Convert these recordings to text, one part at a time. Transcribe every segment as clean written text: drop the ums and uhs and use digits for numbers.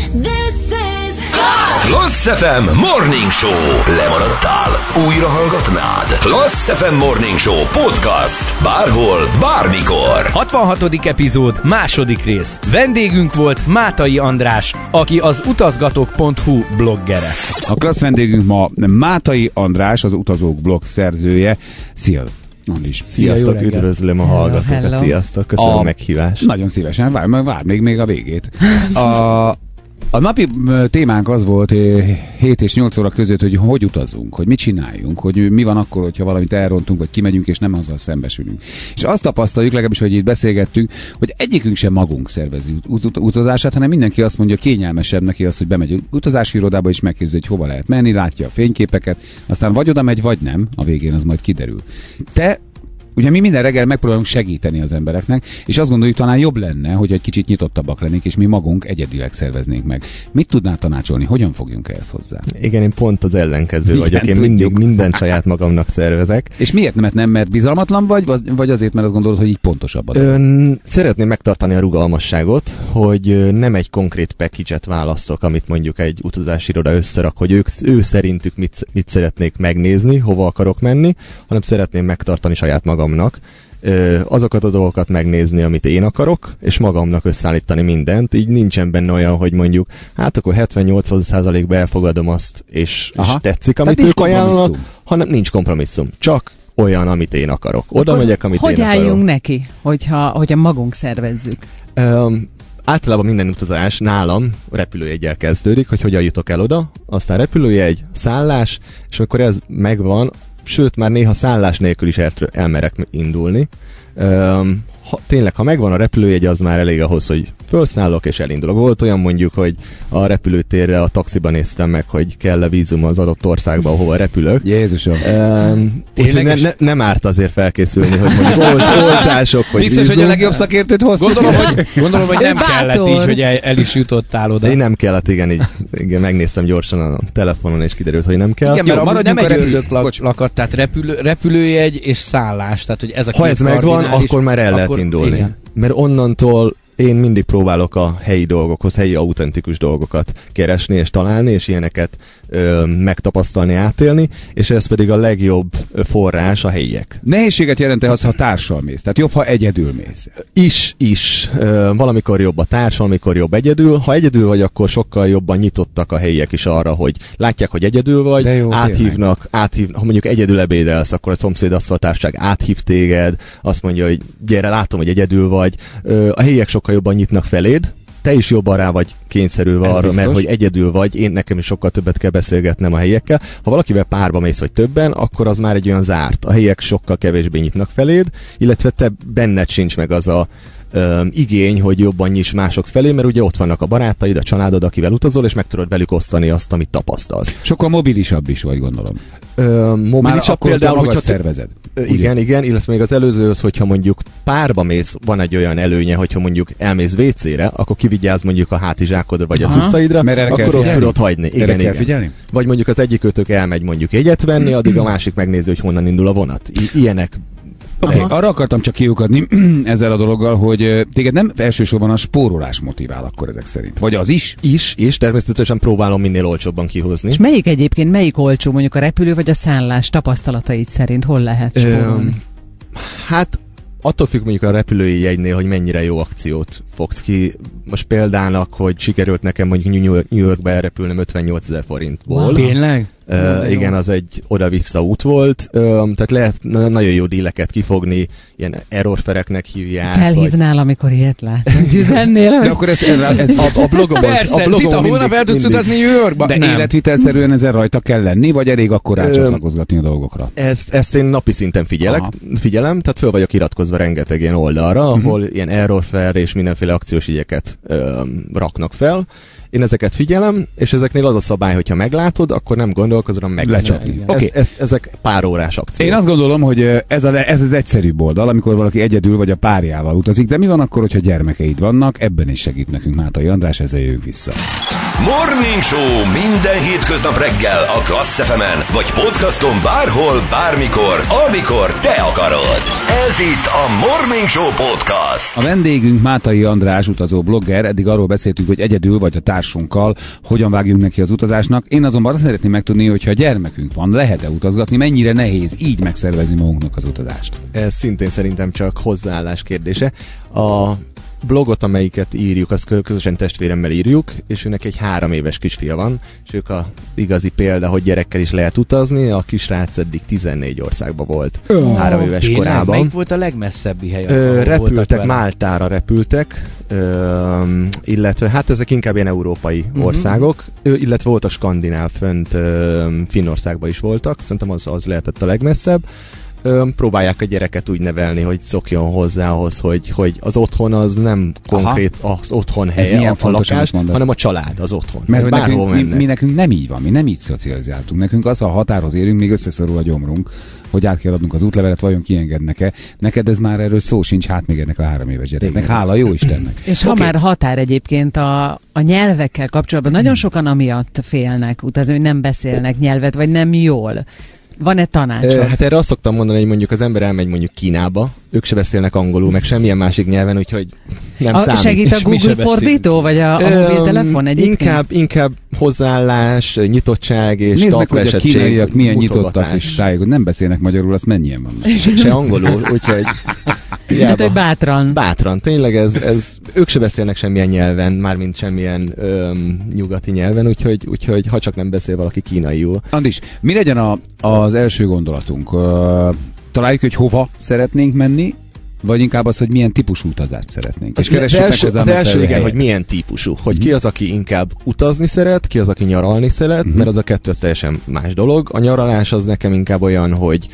Class FM Morning Show. Lemaradtál? Újra hallgatnád? Class FM Morning Show podcast. Bárhol, bármikor. 66. epizód, második rész. Vendégünk volt Mátai András, aki az utazgatok.hu bloggere. A klassz vendégünk ma Mátai András, az Utazók blog szerzője. Szia! Sziasztok, üdvözlöm a hallgatókat, sziasztok, köszönöm a meghívást. Nagyon szívesen, vár még a végét. A napi témánk az volt 7 és 8 óra között, hogy utazunk, hogy mit csináljunk, hogy mi van akkor, hogyha valamit elrontunk, vagy kimegyünk, és nem azzal szembesülünk. És azt tapasztaljuk, legalábbis, hogy itt beszélgettünk, hogy egyikünk sem magunk szervezi utazását, hanem mindenki azt mondja, kényelmesebb neki az, hogy bemegy utazási irodába, és megkérdezi, hogy hova lehet menni, látja a fényképeket, aztán vagy oda megy, vagy nem, a végén az majd kiderül. Ugye mi minden reggel megpróbálunk segíteni az embereknek, és azt gondoljuk, talán jobb lenne, hogy egy kicsit nyitottabbak lennénk, és mi magunk egyedileg szerveznénk meg. Mit tudnál tanácsolni? Hogyan fogjunk ehhez hozzá? Igen, én pont az ellenkező vagyok. Én mindig mindent saját magamnak szervezek. És miért nem? Mert bizalmatlan vagy azért, mert azt gondolod, hogy így pontosabb? Szeretném megtartani a rugalmasságot, hogy nem egy konkrét package-et választok, amit mondjuk egy utazási iroda összerak, hogy ő szerintük mit szeretnék megnézni, hova akarok menni, hanem szeretném megtartani saját magamnak. Azokat a dolgokat megnézni, amit én akarok, és magamnak összeállítani mindent. Így nincsen benne olyan, hogy mondjuk, hát akkor 70-80%-ba elfogadom azt, és tetszik, amit ők ajánlanak, hanem nincs kompromisszum. Csak olyan, amit én akarok. Oda megyek, amit én akarok. Hogy álljunk neki, hogyha magunk szervezzük? Általában minden utazás nálam repülőjeggyel kezdődik, hogy hogyan jutok el oda, aztán repülőjegy, szállás, és amikor ez megvan, sőt, már néha szállás nélkül is elmerek indulni. Tényleg, ha megvan a repülőjegy, az már elég ahhoz, hogy felszállok és elindulok. Volt olyan mondjuk, hogy a repülőtérre a taxiban néztem meg, hogy kell-e vízum az adott országba, ahova repülök. Jézusom! Úgyhogy nem árt azért felkészülni, hogy mondjuk oltások, hogy biztos, vízum. Hogy a legjobb szakértőt hoztuk. Gondolom, hogy nem kellett így, hogy el is jutottál oda. Én nem kellett, igen, megnéztem gyorsan a telefonon, és kiderült, hogy nem kell. Igen, mert nem egy ördög lakat, tehát repülőjegy és szállás. Tehát, hogy ez a ha ez megvan, akkor már el lehet indulni. Igen. Mert onnantól én mindig próbálok a helyi dolgokhoz, helyi autentikus dolgokat keresni és találni, és ilyeneket megtapasztalni, átélni, és ez pedig a legjobb forrás a helyiek. Nehézséget jelent-e az, ha társal mész? Tehát jobb, ha egyedül mész? Is. Valamikor jobb a társ, valamikor jobb egyedül. Ha egyedül vagy, akkor sokkal jobban nyitottak a helyiek is arra, hogy látják, hogy egyedül vagy, jó, áthívnak, ha mondjuk egyedül ebédelsz, akkor a szomszéd asztaltársaság áthív téged, azt mondja, hogy gyere, látom, hogy egyedül vagy. A helyiek sokkal jobban nyitnak feléd, te is jobban rá vagy kényszerülve arra, biztos. Mert hogy egyedül vagy, nekem is sokkal többet kell beszélgetnem a helyiekkel. Ha valakivel párba mész vagy többen, akkor az már egy olyan zárt. A helyiek sokkal kevésbé nyitnak feléd, illetve te benned sincs meg az a igény, hogy jobban nyiss mások felé, mert ugye ott vannak a barátaid, a családod, akivel utazol, és meg tudod velük osztani azt, amit tapasztalsz. Sokkal mobilisabb is vagy, gondolom. Mobilisabb például, hogyha szervezed. Igen, illetve még az előzőhöz, hogyha mondjuk párba mész, van egy olyan előnye, hogyha mondjuk elmész WC-re, akkor kivigyázz mondjuk a hátizsákodra vagy az utcaidra, akkor ott tudod hagyni. Igen. Vagy mondjuk az egyikőtök elmegy mondjuk jegyet venni, addig a másik megnézi, hogy honnan indul a vonat. Ilyenek. Okay. Arra akartam csak kiukadni ezzel a dologgal, hogy téged nem elsősorban a spórolás motivál akkor ezek szerint. Vagy az is? Is, természetesen próbálom minél olcsóbban kihozni. És melyik olcsó, mondjuk a repülő vagy a szállás tapasztalataid szerint? Hol lehet spórolni? Hát attól függ mondjuk a repülői jegynél, hogy mennyire jó akciót fogsz ki. Most példának, hogy sikerült nekem mondjuk New Yorkba elrepülnem 58 000 forintból. Wow. Tényleg? Igen, az egy oda-vissza út volt, tehát lehet nagyon jó díleket kifogni, ilyen errorfereknek hívják. Felhívnál, vagy... amikor ilyet lát, üzennél. De akkor ez a blogom persze, Zita, holnap el tudsz utazni New Yorkba. De életvitelszerűen ezen rajta kell lenni, vagy elég akkor rácsatlakozgatni a dolgokra? Ezt én napi szinten figyelem, tehát föl vagyok iratkozva rengeteg ilyen oldalra, ahol ilyen errorfer és mindenféle akciós jegyeket raknak fel. Én ezeket figyelem, és ezeknél az a szabály, hogyha meglátod, akkor nem gondolkozom, meg lecsapni. Okay. Ezek párórás akciók. Én azt gondolom, hogy ez az egyszerűbb oldal, amikor valaki egyedül vagy a párjával utazik, de mi van akkor, hogyha gyermekeid vannak? Ebben is segít nekünk Mátai András, ezzel jövünk vissza. Morning Show minden hétköznap reggel a Class FM-en, vagy podcaston bárhol, bármikor, amikor te akarod. Ez itt a Morning Show Podcast. A vendégünk Mátai András, utazó blogger. Eddig arról beszéltünk, hogy egyedül vagy a társunkkal hogyan vágjunk neki az utazásnak. Én azonban azt szeretném megtudni, hogyha gyermekünk van, lehet-e utazni, mennyire nehéz így megszervezni magunknak az utazást. Ez szintén szerintem csak hozzáállás kérdése. A blogot, amelyiket írjuk, azt közösen testvéremmel írjuk, és őnek egy 3 éves kisfia van, és ők a igazi példa, hogy gyerekkel is lehet utazni. A kisrác eddig 14 országba volt 3 éves korában. Melyik volt a legmesszebbi hely? Repültek, Máltára repültek, illetve hát ezek inkább ilyen európai országok, illetve voltak skandináv fönt, Finnországban is voltak, szerintem az lehetett a legmesszebb. Próbálják a gyereket úgy nevelni, hogy szokjon hozzá ahhoz, hogy az otthon az nem konkrét az otthon helye, a lakás, hanem a család, az otthon. Mert hogy mi nekünk nem így van, mi nem így szocializáltunk. Nekünk az a határhoz érünk, még összeszorul a gyomrunk, hogy át kell adnunk az útlevelet, vajon kiengednek-e. Neked ez már erről szó sincs, hát még ennek a 3 éves gyereknek. Hála jó Istennek. És ha már határ egyébként a nyelvekkel kapcsolatban, nagyon sokan amiatt félnek utazni, hogy nem beszélnek nyelvet, vagy nem jól. Van-e tanácsod? Hát erre azt szoktam mondani, hogy mondjuk az ember elmegy mondjuk Kínába, ők se beszélnek angolul, meg semmilyen másik nyelven, úgyhogy nem számít. Segít a Google fordító, vagy a mobiltelefon egyébként? Inkább hozzáállás, nyitottság és nézd meg, hogy a kínaiak milyen nyitottak is tájékot. Nem beszélnek magyarul, azt mennyien vannak. Se angolul, úgyhogy... Hát, hogy bátran. Bátran, tényleg ők se beszélnek semmilyen nyelven, mármint semmilyen nyugati nyelven, úgyhogy ha csak nem beszél valaki kínaiul. Andis, mi legyen az első gondolatunk? Találjuk, hogy hova szeretnénk menni, vagy inkább az, hogy milyen típusú utazást szeretnénk. Az első igen, hogy milyen típusú. Hogy ki az, aki inkább utazni szeret, ki az, aki nyaralni szeret, mert az a kettő az teljesen más dolog. A nyaralás az nekem inkább olyan, hogy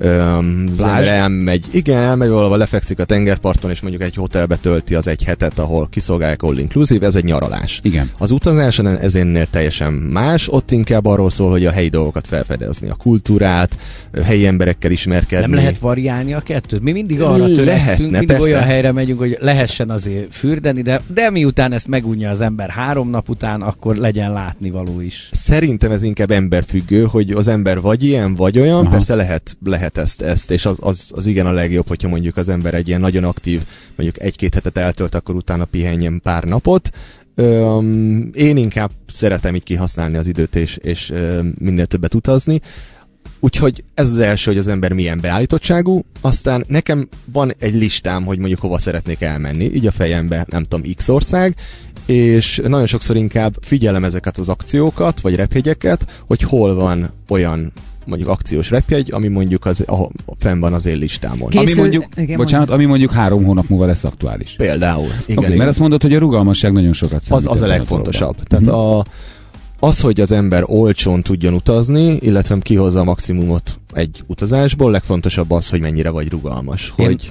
elmegy valahol, lefekszik a tengerparton, és mondjuk egy hotelbe tölti az 1 hetet, ahol kiszolgálják all inclusive, ez egy nyaralás. Igen. Az utazás ez ennél teljesen más, ott inkább arról szól, hogy a helyi dolgokat felfedezni, a kultúrát, helyi emberekkel ismerkedni. Nem lehet variálni a kettőt? Mi mindig arra törekszünk, mindig persze. Olyan helyre megyünk, hogy lehessen azért fürdeni, de miután ezt megunja az ember 3 nap után, akkor legyen látnivaló is. Szerintem ez inkább emberfüggő, hogy az ember vagy ilyen, vagy olyan. Aha. Persze lehet ezt, és az igen a legjobb, hogyha mondjuk az ember egy ilyen nagyon aktív, mondjuk 1-2 hetet eltölt, akkor utána pihenjen pár napot. Én inkább szeretem így kihasználni az időt, és minél többet utazni. Úgyhogy ez az első, hogy az ember milyen beállítottságú, aztán nekem van egy listám, hogy mondjuk hova szeretnék elmenni, így a fejembe, nem tudom, X ország, és nagyon sokszor inkább figyelem ezeket az akciókat, vagy repjegyeket, hogy hol van olyan mondjuk akciós repjegy, ami mondjuk fenn van az én listámon. Ami mondjuk 3 hónap múlva lesz aktuális. Például. Igen, mert azt mondod, hogy a rugalmasság nagyon sokat számít. Az a legfontosabb. Tehát az, hogy az ember olcsón tudjon utazni, illetve kihozza a maximumot egy utazásból, legfontosabb az, hogy mennyire vagy rugalmas. Hogy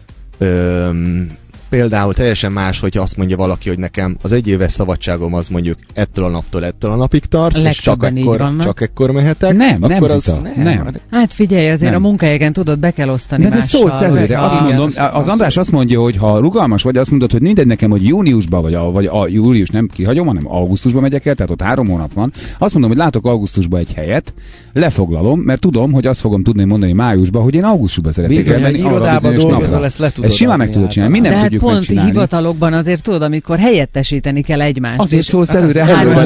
például teljesen más, hogy azt mondja valaki, hogy nekem az 1 éves szabadságom az mondjuk ettől a naptól ettől a napig tart, és csak ekkor mehetek. Nem. Hát figyelj, azért a munkahelyeken tudod, be kell osztani mással. De szólsz előre. Azt mondom, az András azt mondja, hogy ha rugalmas vagy, azt mondod, hogy mindegy nekem, hogy júniusban, vagy a július nem kihagyom, hanem augusztusban megyek el, tehát ott 3 hónap van. Azt mondom, hogy látok augusztusban egy helyet, lefoglalom, mert tudom, hogy azt fogom tudni mondani májusban, hogy én augusztusban szeretnék elmenni arra bizonyos napra. Ez simán meg tudod csinálni, mindent tudjuk megcsinálni. Hivatalokban azért tudod, amikor helyettesíteni kell egymást. Azért szólsz előre,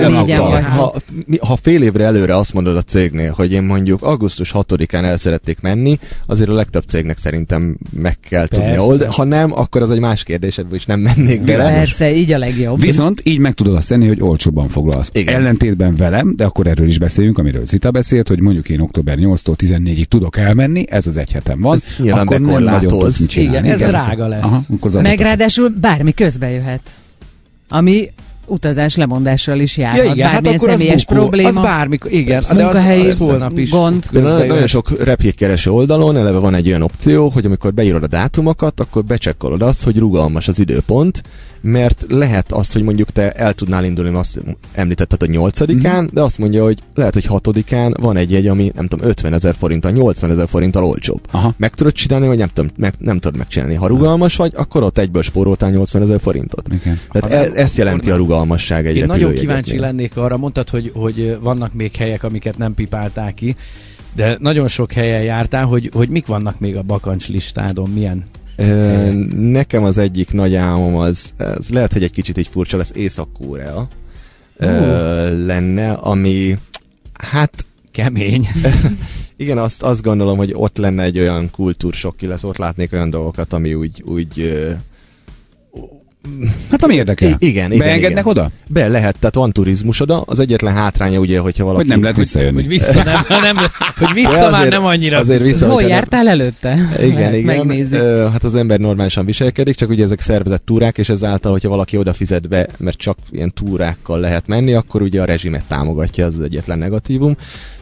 ha fél évre előre azt mondod a cégnél, hogy én mondjuk augusztus 6-án el szeretnék menni, azért a legtöbb cégnek szerintem meg kell tudni oldani. Ha nem, akkor az egy más kérdés, ebből is nem mennék bele. Persze, így a legjobb. Viszont így meg tudod azt tenni, hogy olcsóbban foglalsz. Igen. Ellentétben velem, de akkor erről is beszéljünk, amiről Zita beszélt, hogy mondjuk én október 8-tól 14-ig tudok elmenni, ez az 1 hetem van. Akkor nem nagyon tudsz mit csinálni. Igen, ez drága lesz. Meg ráadásul bármi közbe jöhet. Ami utazás lemondással is járhat. Ja, igen, bármilyen hát személyes probléma. Az bármikor, igen. De az holnap is gond. Nagyon sok repjegykereső oldalon eleve van egy olyan opció, hogy amikor beírod a dátumokat, akkor becsekkolod azt, hogy rugalmas az időpont, mert lehet azt, hogy mondjuk te el tudnál indulni, azt említetted a 8-án, de azt mondja, hogy lehet, hogy 6-án van egy jegy, ami nem tudom, 50 000 forinttal, 80 000 forinttal olcsóbb. Aha. Meg tudod csinálni, vagy nem tudod megcsinálni. Ha rugalmas vagy, akkor ott egyből spóroltál 80 000 forintot. Okay. Tehát ezt jelenti a rugalmasság egy repülőjegyeknél. Én nagyon kíváncsi lennék arra, mondtad, hogy vannak még helyek, amiket nem pipálták ki, de nagyon sok helyen jártál, hogy mik vannak még a bakancs listádon, milyen? Nekem az egyik nagy álmom az lehet, hogy egy kicsit így furcsa lesz, Észak-Korea. lenne, ami hát kemény. Igen, azt gondolom, hogy ott lenne egy olyan kultúrsokk, illetve ott látnék olyan dolgokat, ami úgy hát ami érdekel. Igen. Beengednek oda? Be lehet, tehát van turizmus oda. Az egyetlen hátránya ugye, hogyha valaki... Hogy nem lehet visszajönni. Hogy vissza már nem annyira. Azért vissza, hol jártál előtte? Igen. Hát az ember normálisan viselkedik, csak ugye ezek szervezett túrák, és ezáltal, hogyha valaki oda fizet be, mert csak ilyen túrákkal lehet menni, akkor ugye a rezsimet támogatja, az egyetlen negatívum.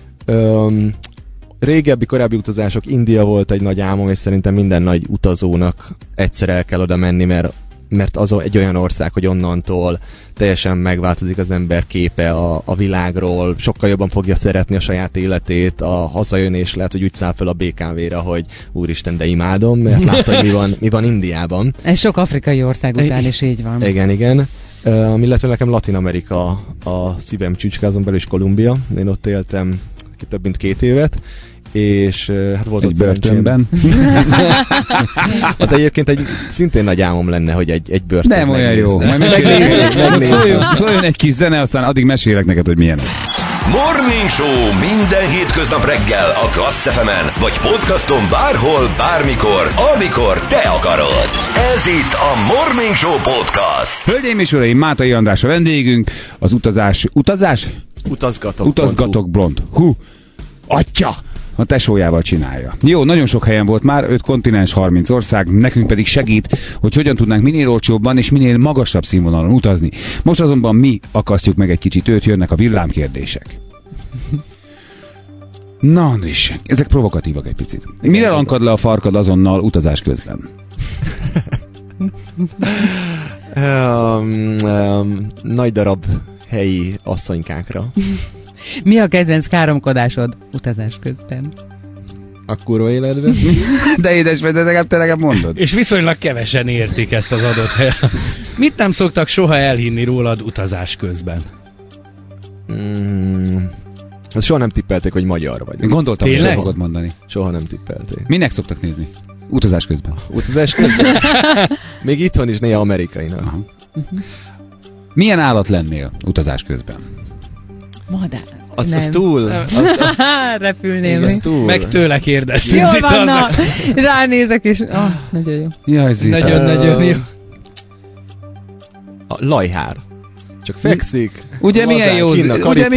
Korábbi utazások, India volt egy nagy álmom, és szerintem minden nagy utazónak egyszer el kell oda menni, mert az egy olyan ország, hogy onnantól teljesen megváltozik az ember képe a világról, sokkal jobban fogja szeretni a saját életét, a hazajön, és lehet, hogy úgy száll fel a BKV-re, hogy úristen, de imádom, mert látta, hogy mi van Indiában. Ez sok afrikai ország után is így van. Igen. Illetve nekem Latin-Amerika a szívem csücske, azon belül is Kolumbia. Én ott éltem több mint 2 évet, és hát volt egy börtönben. Az egyébként szintén nagy álmom lenne, hogy egy börtön. Nem olyan jó. Szóljon egy kis zene, aztán addig mesélek neked, hogy milyen ez. Morning Show minden hétköznap reggel a Klassz FM-en, vagy podcaston bárhol, bármikor, amikor te akarod. Ez itt a Morning Show Podcast. Hölgyeim és uraim, Mátai András a vendégünk, az utazás? Utazgatok blond. Atya! A tesójával csinálja. Jó, nagyon sok helyen volt már, 5 kontinens, 30 ország, nekünk pedig segít, hogy hogyan tudnánk minél olcsóbban és minél magasabb színvonalon utazni. Most azonban mi akasztjuk meg egy kicsit őt, jönnek a villámkérdések. Na, Andris, ezek provokatívak egy picit. Mire lankad le a farkad azonnal utazás közben? Nagy darab helyi asszonykákra. Mi a kedvenc káromkodásod utazás közben? A kurva életben. De édes vagy, de legalább mondod. És viszonylag kevesen értik ezt az adott helyet. Mit nem szoktak soha elhinni rólad utazás közben? Soha nem tippelték, hogy magyar vagy. Én gondoltam, hogy fogod mondani. Soha nem tippelték. Minek szoktak nézni? Utazás közben. Utazás közben? Még itthon is néha amerikainak. Milyen állat lennél utazás közben? Madár. Az túl. Repülnél mi? Meg tőle kérdeztünk. Jól van, na, ránézek és... nagyon jó. Jaj, Zita. Nagyon jó. A lajhár. Csak fekszik. Ugye milyen jó Zita?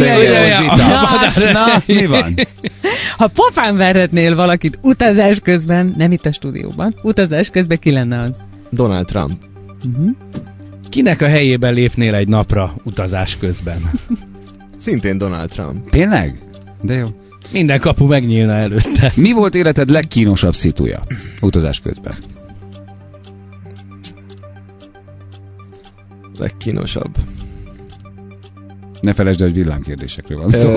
Na, mi van? Ha pofán verhetnél valakit utazás közben, nem itt a stúdióban, utazás közben ki lenne az? Donald Trump. Kinek a helyében lépnél egy napra utazás közben? Szintén Donald Trump. Tényleg? De jó. Minden kapu megnyílna előtte. Mi volt életed legkínosabb szituja utazás közben? Legkínosabb. Ne felejtsd el, hogy villámkérdésekről van szó.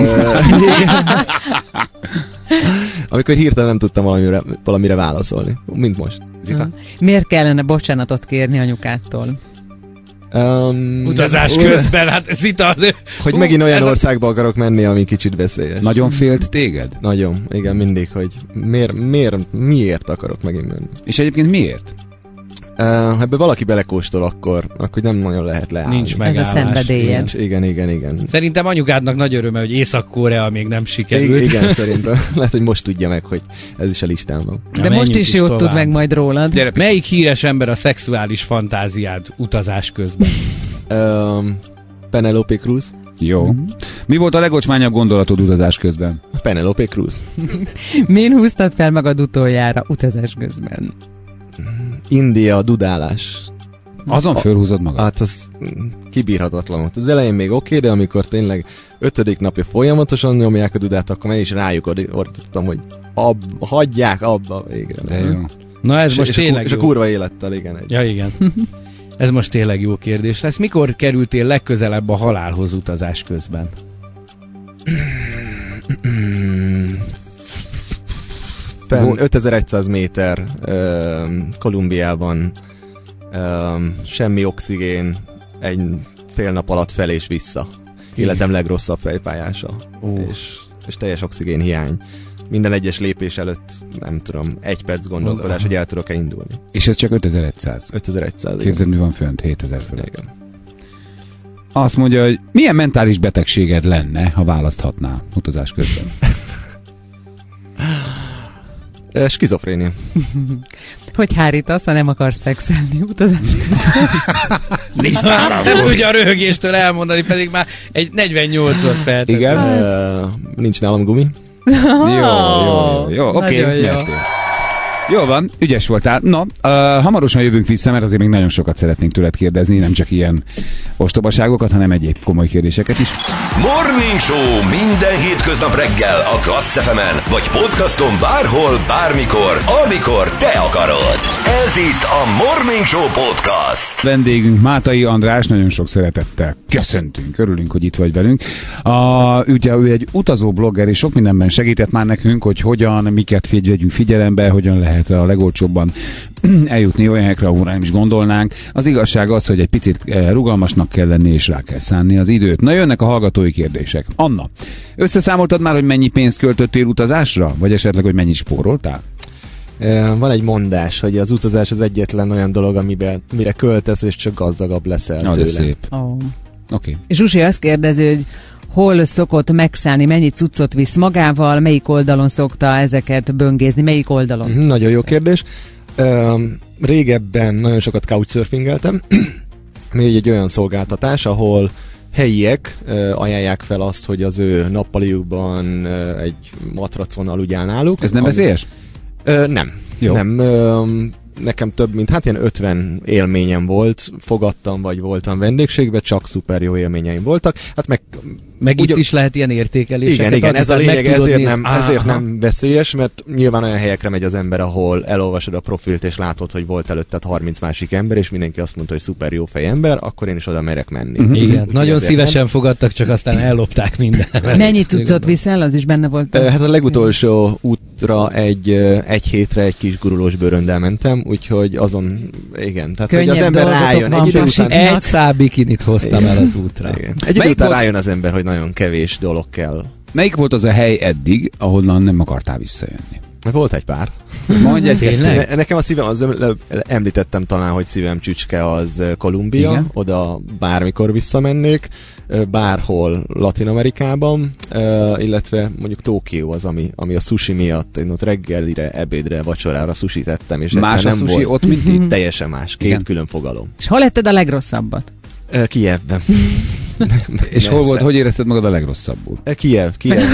Amikor hirtelen nem tudtam valamire válaszolni. Mint most. Zita? Miért kellene bocsánatot kérni anyukától? Utazás közben, hát Zita az... Hogy megint olyan országba akarok menni, ami kicsit veszélyes. Nagyon félt téged? Nagyon, igen, mindig, hogy miért akarok megint menni. És egyébként miért? Ebbe valaki belekóstol, akkor nem nagyon lehet leállni. Nincs megállás. Ez a szenvedélyed. Igen. Szerintem anyukádnak nagy öröme, hogy Észak-Korea még nem sikerült. Igen, szerintem. Lehet, hogy most tudja meg, hogy ez is a listán van. De most is jót tud meg majd rólad. Gyere, melyik híres ember a szexuális fantáziád utazás közben? Penelope Cruz. Jó. Mi volt a legocsmányabb gondolatod utazás közben? Penelope Cruz. Min húztad fel magad utoljára utazás közben? India, dudálás. Azon fölhúzod magad? Hát az kibírhatatlan. Az elején még oké, de amikor tényleg 5. napja folyamatosan nyomják a dudát, akkor meg is rájuk ordítottam, hogy hagyják abba végre. De jó. Na ez most tényleg jó. És a kurva élettel, igen. Ja, igen. Ez most tényleg jó kérdés lesz. Mikor kerültél legközelebb a halálhoz utazás közben? 5100 méter Kolumbiában, semmi oxigén, egy fél nap alatt fel és vissza. Életem legrosszabb fejpályása. És teljes oxigén hiány. Minden egyes lépés előtt, nem tudom, 1 perc gondolkodás, hogy el tudok-e indulni. És ez csak 5100? 5100. Képzeld, mi van fönt? 7000 fölött. Igen. azt mondja, hogy milyen mentális betegséged lenne, ha választhatnál utazás közben? Skizofrénia. Hogy hárítasz, ha nem akarsz szexelni utazás közben? Nem tudja a röhögéstől elmondani, pedig már egy 48-szor feltett. Igen? Nincs nálam gumi. Jó, oké. Jó van, ügyes voltál. Na, hamarosan jövünk vissza, mert azért még nagyon sokat szeretnénk tőled kérdezni, nem csak ilyen ostobaságokat, hanem egyéb komoly kérdéseket is. Morning Show minden hétköznap reggel a Klassz FM-en, vagy podcaston bárhol, bármikor, amikor te akarod. Ez itt a Morning Show Podcast. Vendégünk Mátai András, nagyon sok szeretettel köszöntünk, örülünk, hogy itt vagy velünk. Ugye ő egy utazó blogger, és sok mindenben segített már nekünk, hogy hogyan, miket vegyünk figyelembe, hogyan lehet a legolcsóbban eljutni olyan helyekre, ahol nem is gondolnánk. Az igazság az, hogy egy picit rugalmasnak kell lenni, és rá kell szánni az időt. Na, jönnek a hallgatói kérdések. Anna, összeszámoltad már, hogy mennyi pénzt költöttél utazásra? Vagy esetleg, hogy mennyit spóroltál? Van egy mondás, hogy az utazás az egyetlen olyan dolog, amire költesz, és csak gazdagabb leszel tőle. De szép. Okay. És Zsusi azt kérdezi, hogy hol szokott megszállni, mennyi cuccot visz magával, melyik oldalon szokta ezeket böngézni, melyik oldalon? Nagyon jó kérdés. Régebben nagyon sokat couchsurfingeltem, még egy olyan szolgáltatás, ahol helyiek ajánlják fel azt, hogy az ő nappaliukban egy matrac van aludjál náluk. Ez nem veszélyes? Nem. Jó. Nem. Nekem több mint, ilyen 50 élményem volt, fogadtam, vagy voltam vendégségben, csak szuper jó élményeim voltak. Hát meg itt is lehet ilyen értékeléseket. Igen, ez a lényeg, ezért nem veszélyes, mert nyilván olyan helyekre megy az ember, ahol elolvasod a profilt, és látod, hogy volt előtted 30 másik ember, és mindenki azt mondta, hogy szuper jó fej ember, akkor én is oda merek menni. Igen, nagyon szívesen fogadtak, csak aztán ellopták mindent. Mennyit tudsz viszel, az is benne volt? Hát a legutolsó útra egy hétre egy kis gurulós bőröndel mentem, úgyhogy azon, igen. Tehát, hogy az ember rájön. Egy szál bikinit hoztam el az útra. Egy idő után rájön az ember, hogy nagyon kevés dolog kell. Melyik volt az a hely eddig, ahonnan nem akartál visszajönni? Volt egy pár. Mondj egy. Nekem a szívem, említettem talán, hogy szívem csücske az Kolumbia, igen? Oda bármikor visszamennék, bárhol Latin-Amerikában, illetve mondjuk Tokió az, ami a sushi miatt, én ott reggelire, ebédre, vacsorára sushi tettem, és más a sushi volt, ott, mint itt? Teljesen más, két külön fogalom. És hol letted a legrosszabbat? Kijevben. És hol volt, hogy érezted magad a legrosszabbul? Kiev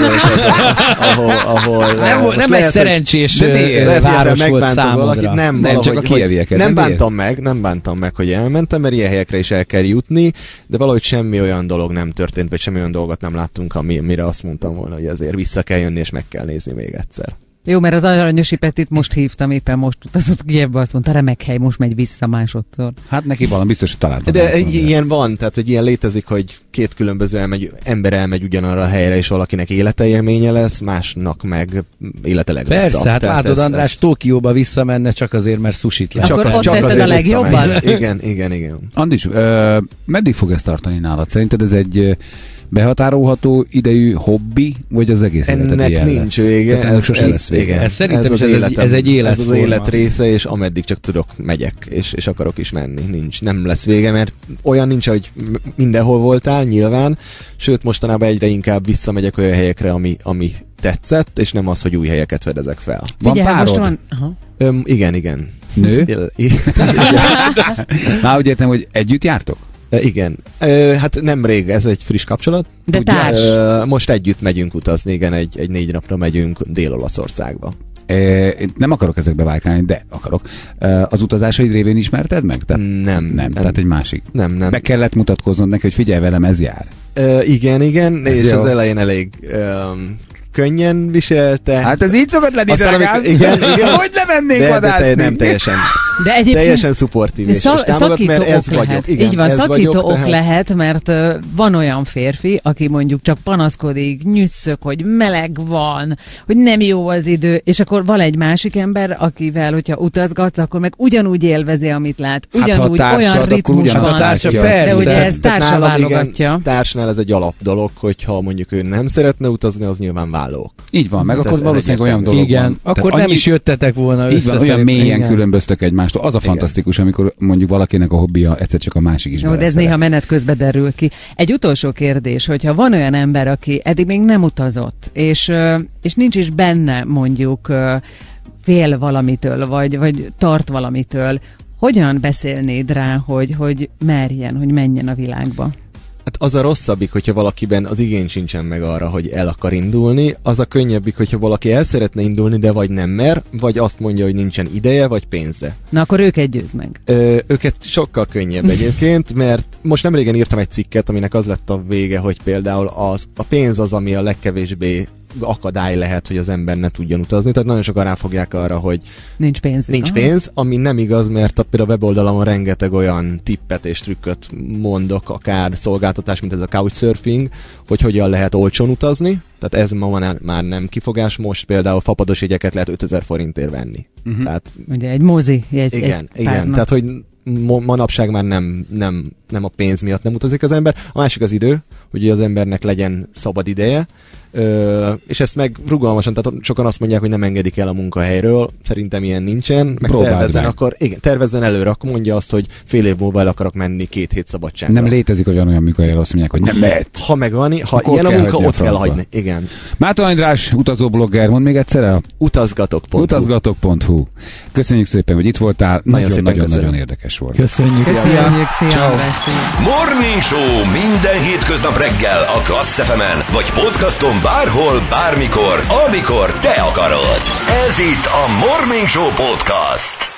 ahol nem egy szerencsés város volt számodra. Nem, csak a kievieket. Nem bántam meg, hogy elmentem, mert ilyen helyekre is el kell jutni, de valahogy semmi olyan dolog nem történt, vagy semmi olyan dolgot nem láttunk, amire azt mondtam volna, hogy azért vissza kell jönni, és meg kell nézni még egyszer. Jó, mert az Aranyosi Petit most hívtam, éppen most utazott Kijevbe, azt mondta, remek hely, most megy vissza másodszor. Hát neki valami biztos, hogy találtam. De ilyen van, tehát hogy ilyen létezik, hogy két különböző ember elmegy ugyanarra a helyre, és valakinek élménye lesz, másnak meg élete legrosszabb. Persze, hát látod, András Tokióba visszamenne csak azért, mert sushit lett. Akkor ott tetted a legjobban? Igen. Andis, meddig fog ezt tartani nálad? Szerinted ez egy behatárolható idejű hobbi, vagy az egész életed ilyen lesz? Ennek nincs vége. Szerintem ez egy életforma. Ez az élet része, és ameddig csak tudok, megyek, és akarok is menni. Nem lesz vége, mert olyan nincs, hogy mindenhol voltál, nyilván, sőt mostanában egyre inkább visszamegyek olyan helyekre, ami tetszett, és nem az, hogy új helyeket fedezek fel. Van párod? Igen. Nő? Már úgy értem, hogy együtt jártok? Igen. Hát nemrég, ez egy friss kapcsolat. De társ. Most együtt megyünk utazni, igen, egy 4 napra megyünk Dél-Olaszországba. Nem akarok ezekbe vájkálni, de akarok. Az utazásaid révén ismerted meg? Tehát nem. Tehát egy másik. Nem. Be kellett mutatkoznod neki, hogy figyelj velem, ez jár. Igen, ez és jó. Az elején elég könnyen viselte. Hát ez így szokott lenni, drágám. Igen. Hogy lemennénk vadászni? Nem teljesen. De egyébként teljesen szupportív és támogat, mert ez vagyok. Igen, így van, szakító ok lehet, mert van olyan férfi, aki mondjuk csak panaszkodik, nyüsszök, hogy meleg van, hogy nem jó az idő, és akkor van egy másik ember, akivel, hogyha utazgatsz, akkor meg ugyanúgy élvezi, amit lát. Ugyanúgy olyan ritmus van. De ugye ez társa válogatja. Társnál ez egy alap dolog, hogyha mondjuk ő nem szeretne utazni, az nyilván vállók. Így van, meg akkor valószínűleg olyan dolog van. Akkor nem is jöttetek volna össze. Olyan mélyen különböztök egymástól, egymástól. Az a fantasztikus, amikor mondjuk valakinek a hobbija egyszer csak a másik is de ez néha menet közben derül ki. Egy utolsó kérdés, hogyha van olyan ember, aki eddig még nem utazott, és nincs is benne mondjuk fél valamitől, vagy tart valamitől, hogyan beszélnéd rá, hogy merjen, hogy menjen a világba? Hát az a rosszabbik, hogyha valakiben az igény sincsen meg arra, hogy el akar indulni, az a könnyebbik, hogyha valaki el szeretne indulni, de vagy nem mer, vagy azt mondja, hogy nincsen ideje, vagy pénze. Na akkor őket győz meg. Őket sokkal könnyebb egyébként, mert most nem régen írtam egy cikket, aminek az lett a vége, hogy például a pénz az, ami a legkevésbé akadály lehet, hogy az ember ne tudjon utazni. Tehát nagyon sokan ráfogják arra, hogy nincs pénz, ami nem igaz, mert például a weboldalamon rengeteg olyan tippet és trükköt mondok, akár szolgáltatás, mint ez a couchsurfing, hogy hogyan lehet olcsón utazni. Tehát ez ma már nem kifogás, most például fapados jegyeket lehet 5000 forintért venni. Tehát, ugye egy mozi jegy. Igen, tehát hogy manapság már nem a pénz miatt nem utazik az ember. A másik az idő, hogy az embernek legyen szabad ideje, és ezt meg rugalmasan, tehát sokan azt mondják, hogy nem engedik el a munkahelyről, szerintem ilyen nincsen, meg tervezzen előre, akkor mondja azt, hogy fél év múlva el akarok menni 2 hét szabadságra. Nem létezik, hogy olyan munkahelyről azt mondják, hogy nem lehet. Ha megvan, ha ilyen a munka, ott kell hagyni. Igen. Mátor András, utazóblogger, mondd még egyszer el. Utazgatok.hu. Köszönjük szépen, hogy itt voltál. Nagyon érdekes volt. Köszönjük. Szia. Morning Show minden hétköznap reggel a Klassz FM-en, vagy podcaston bárhol, bármikor, amikor te akarod. Ez itt a Morning Show Podcast.